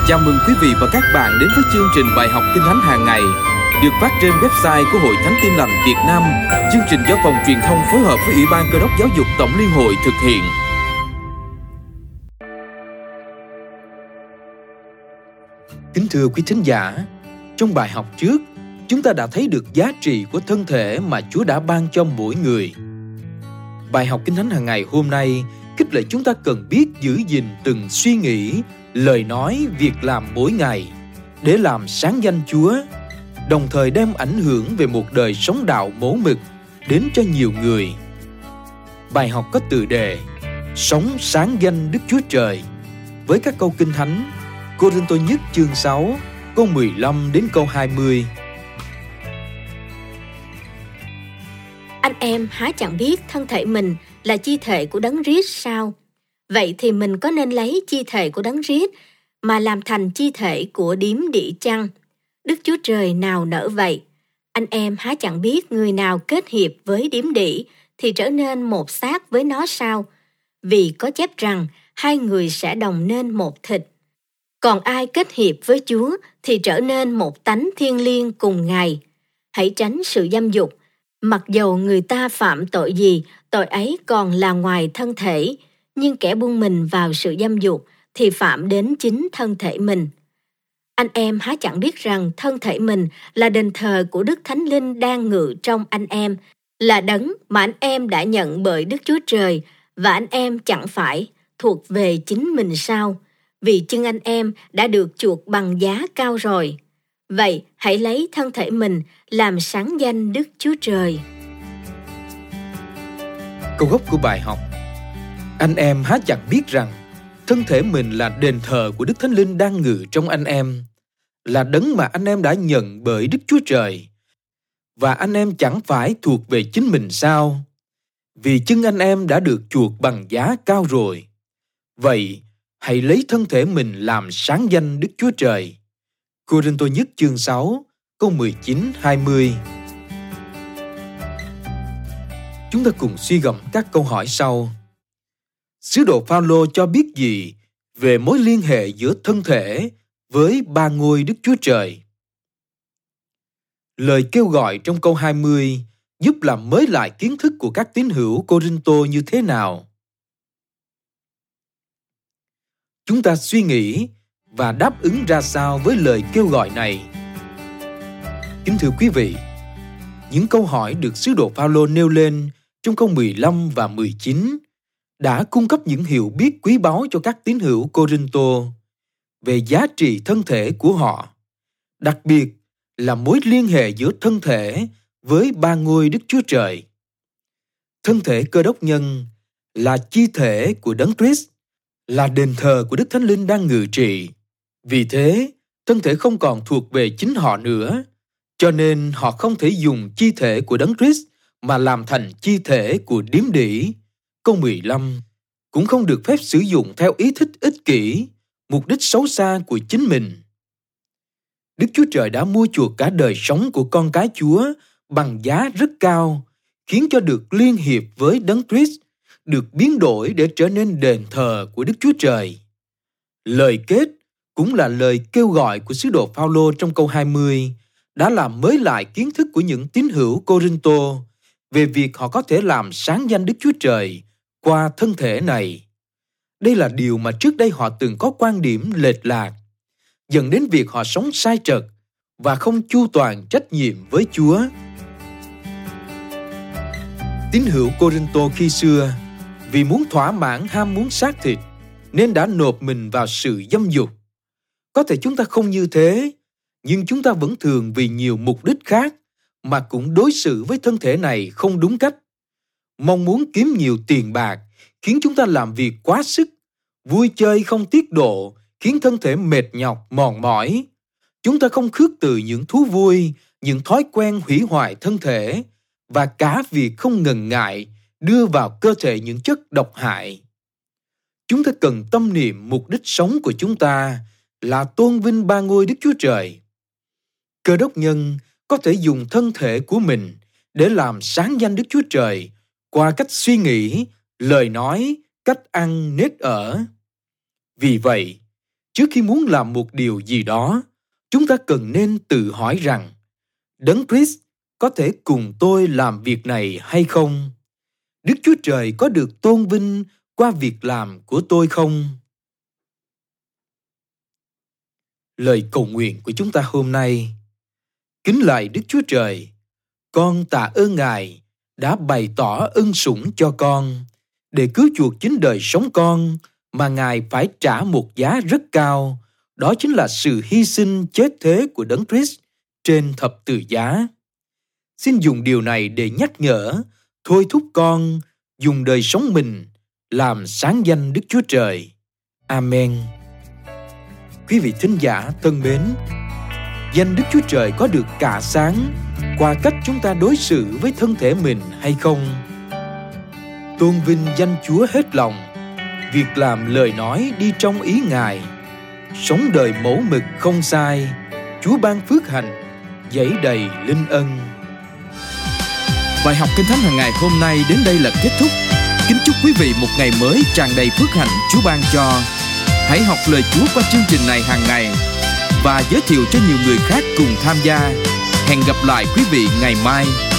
Chào mừng quý vị và các bạn đến với chương trình bài học Kinh Thánh hàng ngày được phát trên website của Hội Thánh Tin Lành Việt Nam. Chương trình do phòng truyền thông phối hợp với Ủy ban Cơ đốc Giáo dục Tổng Liên hội thực hiện. Kính thưa quý thính giả, trong bài học trước, chúng ta đã thấy được giá trị của thân thể mà Chúa đã ban cho mỗi người. Bài học Kinh Thánh hàng ngày hôm nay khích lệ chúng ta cần biết giữ gìn từng suy nghĩ, lời nói, việc làm mỗi ngày để làm sáng danh Chúa, đồng thời đem ảnh hưởng về một đời sống đạo mẫu mực đến cho nhiều người. Bài học có tựa đề Sống sáng danh Đức Chúa Trời với các câu Kinh Thánh Cô-rinh-tô nhất chương 6 câu 15 đến câu 20. Anh em há chẳng biết thân thể mình là chi thể của Đấng Christ sao? Vậy thì mình có nên lấy chi thể của Đấng Christ mà làm thành chi thể của điếm đỉ chăng? Đức Chúa Trời nào nỡ vậy? Anh em há chẳng biết người nào kết hiệp với điếm đỉ thì trở nên một xác với nó sao? Vì có chép rằng hai người sẽ đồng nên một thịt. Còn ai kết hiệp với Chúa thì trở nên một tánh thiêng liêng cùng Ngài. Hãy tránh sự dâm dục. Mặc dầu người ta phạm tội gì, tội ấy còn là ngoài thân thể, nhưng kẻ buông mình vào sự dâm dục thì phạm đến chính thân thể mình. Anh em há chẳng biết rằng thân thể mình là đền thờ của Đức Thánh Linh đang ngự trong anh em, là đấng mà anh em đã nhận bởi Đức Chúa Trời, và anh em chẳng phải thuộc về chính mình sao? Vì chưng anh em đã được chuộc bằng giá cao rồi. Vậy hãy lấy thân thể mình làm sáng danh Đức Chúa Trời. Câu gốc của bài học: Anh em há chẳng biết rằng thân thể mình là đền thờ của Đức Thánh Linh đang ngự trong anh em, là đấng mà anh em đã nhận bởi Đức Chúa Trời, và anh em chẳng phải thuộc về chính mình sao? Vì chưng anh em đã được chuộc bằng giá cao rồi. Vậy hãy lấy thân thể mình làm sáng danh Đức Chúa Trời. Cô-rinh-tô nhất chương 6 câu 19-20. Chúng ta cùng suy gẫm các câu hỏi sau. Sứ đồ Phao-lô cho biết gì về mối liên hệ giữa thân thể với ba ngôi Đức Chúa Trời? Lời kêu gọi trong câu 20 giúp làm mới lại kiến thức của các tín hữu Cô-rinh-tô như thế nào? Chúng ta suy nghĩ và đáp ứng ra sao với lời kêu gọi này? Kính thưa quý vị, những câu hỏi được sứ đồ Phao-lô nêu lên trong câu 15 và 19 đã cung cấp những hiểu biết quý báu cho các tín hữu Cô-rinh-tô về giá trị thân thể của họ, đặc biệt là mối liên hệ giữa thân thể với ba ngôi Đức Chúa Trời. Thân thể Cơ Đốc nhân là chi thể của Đấng Christ, là đền thờ của Đức Thánh Linh đang ngự trị. Vì thế, thân thể không còn thuộc về chính họ nữa, cho nên họ không thể dùng chi thể của Đấng Christ mà làm thành chi thể của điếm đỉ. Câu 15 cũng không được phép sử dụng theo ý thích ích kỷ, mục đích xấu xa của chính mình. Đức Chúa Trời đã mua chuộc cả đời sống của con cái Chúa bằng giá rất cao, khiến cho được liên hiệp với Đấng Christ, được biến đổi để trở nên đền thờ của Đức Chúa Trời. Lời kết cũng là lời kêu gọi của sứ đồ Phao-lô trong câu 20 đã làm mới lại kiến thức của những tín hữu Cô-rinh-tô về việc họ có thể làm sáng danh Đức Chúa Trời qua thân thể này. Đây là điều mà trước đây họ từng có quan điểm lệch lạc, dẫn đến việc họ sống sai trật và không chu toàn trách nhiệm với Chúa. Tín hữu Cô-rinh-tô khi xưa vì muốn thỏa mãn ham muốn xác thịt nên đã nộp mình vào sự dâm dục. Có thể chúng ta không như thế, nhưng chúng ta vẫn thường vì nhiều mục đích khác mà cũng đối xử với thân thể này không đúng cách. Mong muốn kiếm nhiều tiền bạc khiến chúng ta làm việc quá sức, vui chơi không tiết độ khiến thân thể mệt nhọc, mòn mỏi. Chúng ta không khước từ những thú vui, những thói quen hủy hoại thân thể và cả việc không ngần ngại đưa vào cơ thể những chất độc hại. Chúng ta cần tâm niệm mục đích sống của chúng ta là tôn vinh ba ngôi Đức Chúa Trời. Cơ đốc nhân có thể dùng thân thể của mình để làm sáng danh Đức Chúa Trời qua cách suy nghĩ, lời nói, cách ăn, nết ở. Vì vậy, Trước khi muốn làm một điều gì đó, chúng ta cần nên tự hỏi rằng, Đấng Christ có thể cùng tôi làm việc này hay không? Đức Chúa Trời có được tôn vinh qua việc làm của tôi không? Lời cầu nguyện của chúng ta hôm nay: Kính lạy Đức Chúa Trời, con tạ ơn Ngài đã bày tỏ ân sủng cho con để cứu chuộc chính đời sống con mà Ngài phải trả một giá rất cao, đó chính là sự hy sinh chết thế của Đấng Christ trên thập tự giá. Xin dùng điều này để nhắc nhở, thôi thúc con dùng đời sống mình làm sáng danh Đức Chúa Trời. Amen. Quý vị thính giả thân mến, danh Đức Chúa Trời có được cả sáng qua cách chúng ta đối xử với thân thể mình hay không? Tôn vinh danh Chúa hết lòng, việc làm lời nói đi trong ý Ngài, sống đời mẫu mực không sai, Chúa ban phước hạnh, dẫy đầy linh ân. Bài học Kinh Thánh hàng ngày hôm nay đến đây là kết thúc. Kính chúc quý vị một ngày mới tràn đầy phước hạnh Chúa ban cho. Hãy học lời Chúa qua chương trình này hàng ngày và giới thiệu cho nhiều người khác cùng tham gia. Hẹn gặp lại quý vị ngày mai.